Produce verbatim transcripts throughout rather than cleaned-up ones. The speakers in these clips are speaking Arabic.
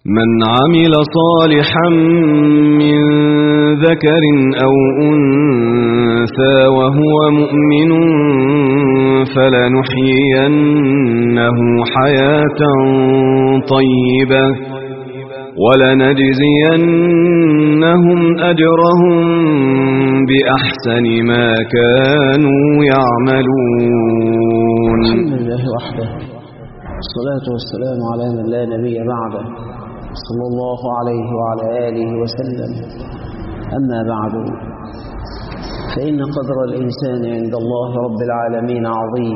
من عمل صالحا من ذكر أو أنثى وهو مؤمن فلنحيينه حياة طيبة ولنجزينهم أجرهم بأحسن ما كانوا يعملون. الحمد لله وحده، الصلاة والسلام على من لا نبي بعده، صلى الله عليه وعلى آله وسلم. أما بعد، فإن قدر الإنسان عند الله رب العالمين عظيم،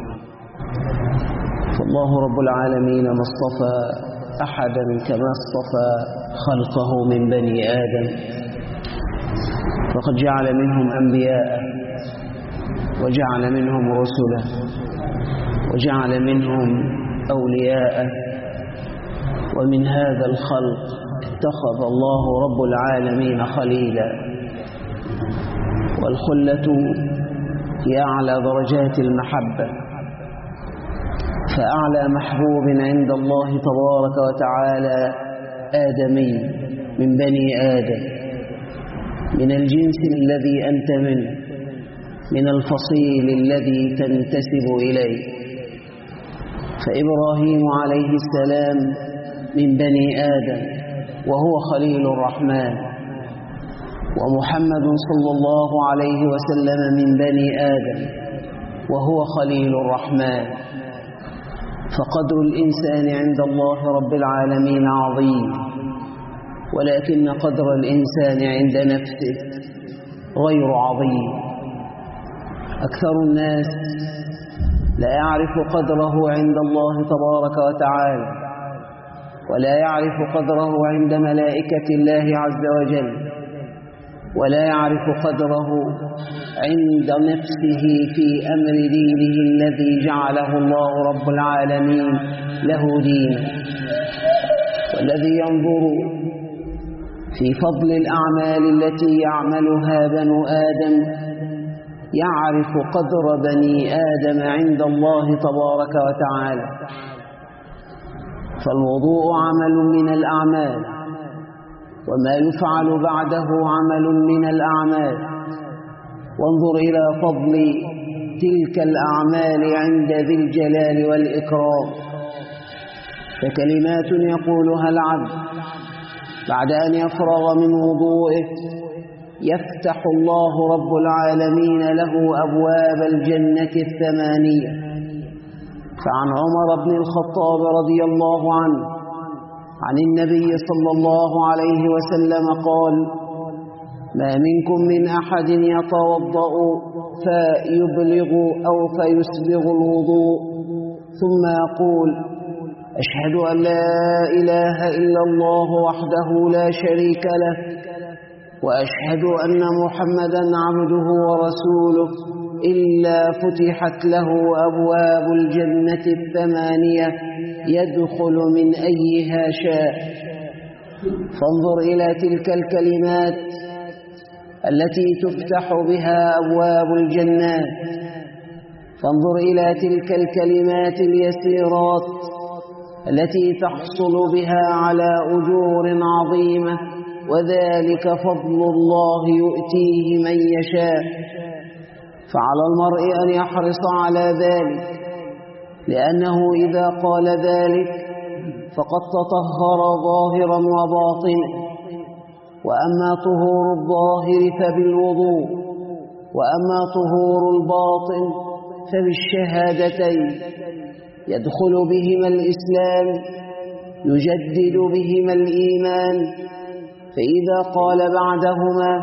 فالله رب العالمين ما اصطفى أحدا كما اصطفى خلقه من بني آدم، فقد جعل منهم أنبياء وجعل منهم رسلا وجعل منهم أولياء، ومن هذا الخلق اتخذ الله رب العالمين خليلا. والخلة هي أعلى درجات المحبة، فأعلى محبوب عند الله تبارك وتعالى آدمي من بني آدم، من الجنس الذي أنت منه، من الفصيل الذي تنتسب إليه. فإبراهيم عليه السلام من بني آدم وهو خليل الرحمن، ومحمد صلى الله عليه وسلم من بني آدم وهو خليل الرحمن. فقدر الإنسان عند الله رب العالمين عظيم، ولكن قدر الإنسان عند نفسه غير عظيم. أكثر الناس لا يعرف قدره عند الله تبارك وتعالى، ولا يعرف قدره عند ملائكة الله عز وجل، ولا يعرف قدره عند نفسه في أمر دينه الذي جعله الله رب العالمين له دينا. والذي ينظر في فضل الأعمال التي يعملها بنو آدم يعرف قدر بني آدم عند الله تبارك وتعالى. فالوضوء عمل من الأعمال، وما يفعل بعده عمل من الأعمال. وانظر إلى فضل تلك الأعمال عند ذي الجلال والإكرام، فكلمات يقولها العبد بعد أن يفرغ من وضوئه يفتح الله رب العالمين له أبواب الجنة الثمانية. فعن عمر بن الخطاب رضي الله عنه عن النبي صلى الله عليه وسلم قال: ما منكم من أحد يتوضأ فيبلغ أو فيسبغ الوضوء ثم يقول: أشهد أن لا إله إلا الله وحده لا شريك له، وأشهد أن محمدًا عبده ورسوله، إلا فتحت له أبواب الجنة الثمانية يدخل من أيها شاء. فانظر إلى تلك الكلمات التي تفتح بها أبواب الجنات، فانظر إلى تلك الكلمات اليسيرات التي تحصل بها على أجور عظيمة، وذلك فضل الله يؤتيه من يشاء. فعلى المرء أن يحرص على ذلك، لأنه إذا قال ذلك فقد تطهر ظاهرا وباطنا. وأما طهور الظاهر فبالوضوء، وأما طهور الباطن فبالشهادتين، يدخل بهما الإسلام، يجدد بهما الإيمان. فإذا قال بعدهما: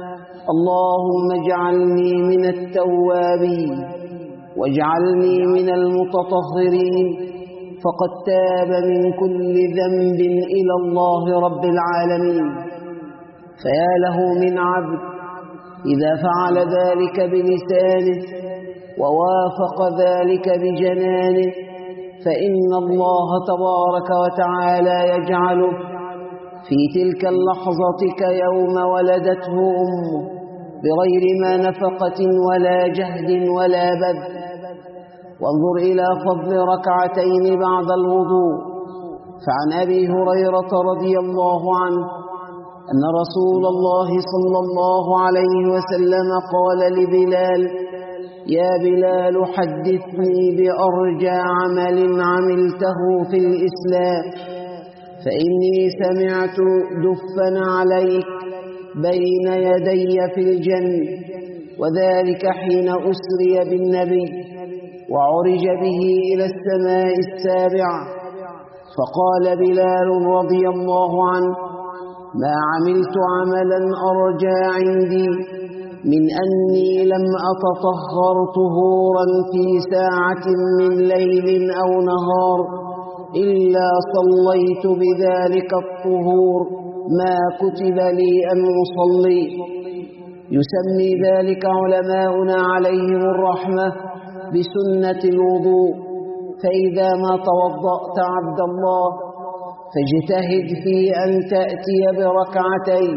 اللهم اجعلني من التوابين واجعلني من المتطهرين، فقد تاب من كل ذنب إلى الله رب العالمين. فيا له من عبد إذا فعل ذلك بلسانه ووافق ذلك بجنانه، فإن الله تبارك وتعالى يجعله في تلك اللحظة كيوم ولدته أمه، بغير ما نفقة ولا جهد ولا بذل. وانظر إلى فضل ركعتين بعد الوضوء، فعن أبي هريرة رضي الله عنه أن رسول الله صلى الله عليه وسلم قال لبلال: يا بلال حدثني بأرجى عمل عملته في الإسلام، فإني سمعت دفا عليك بين يدي في الجنة، وذلك حين أسري بالنبي وعرج به إلى السماء السابعة. فقال بلال رضي الله عنه: ما عملت عملا أرجى عندي من أني لم أتطهر طهورا في ساعة من ليل أو نهار إلا صليت بذلك الطهور ما كتب لي أن أصلي. يسمي ذلك علماؤنا عليهم الرحمة بسنة الوضوء. فإذا ما توضأت عبد الله فاجتهد في أن تأتي بركعتين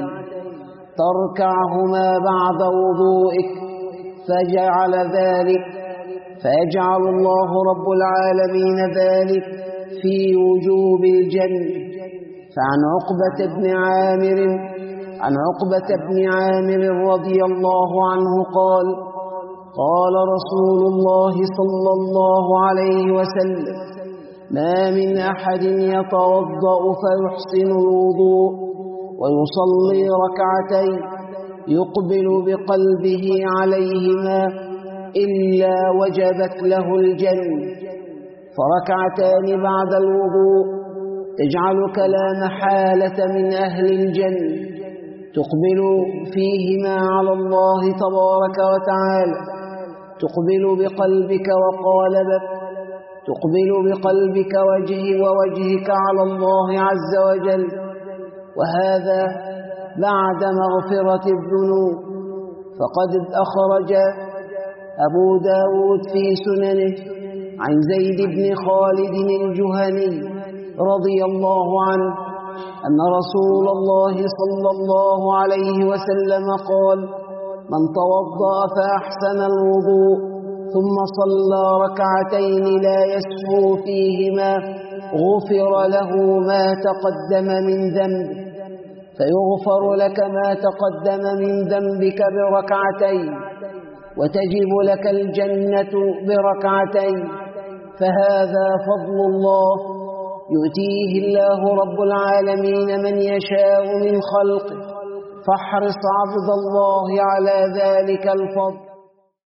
تركعهما بعد وضوئك، فجعل ذلك فيجعل الله رب العالمين ذلك في وجوب الجنة. فعن عقبة بن عامر عن عقبة بن عامر رضي الله عنه قال: قال رسول الله صلى الله عليه وسلم: ما من أحد يتوضأ فيحسن الوضوء ويصلي ركعتين يقبل بقلبه عليهما إلا وجبت له الجنة. فركعتان بعد الوضوء تجعلك لا محالة من أهل الجنة، تقبل فيهما على الله تبارك وتعالى، تقبل بقلبك وقالبك، تقبل بقلبك وجهي ووجهك على الله عز وجل، وهذا بعد مغفرة الذنوب. فقد أخرج أبو داود في سننه عن زيد بن خالد الجهني رضي الله عنه أن رسول الله صلى الله عليه وسلم قال: من توضأ فأحسن الوضوء ثم صلى ركعتين لا يسهو فيهما غفر له ما تقدم من ذنبه. فيغفر لك ما تقدم من ذنبك بركعتين، وتجب لك الجنة بركعتين. فهذا فضل الله يؤتيه الله رب العالمين من يشاء من خلقه، فاحرص عبد الله على ذلك الفضل.